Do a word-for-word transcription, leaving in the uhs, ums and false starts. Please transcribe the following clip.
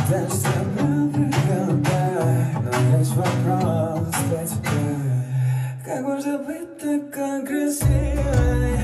Дальше забыл приколдай, но есть вопрос для тебя. Как можно быть такой красивой?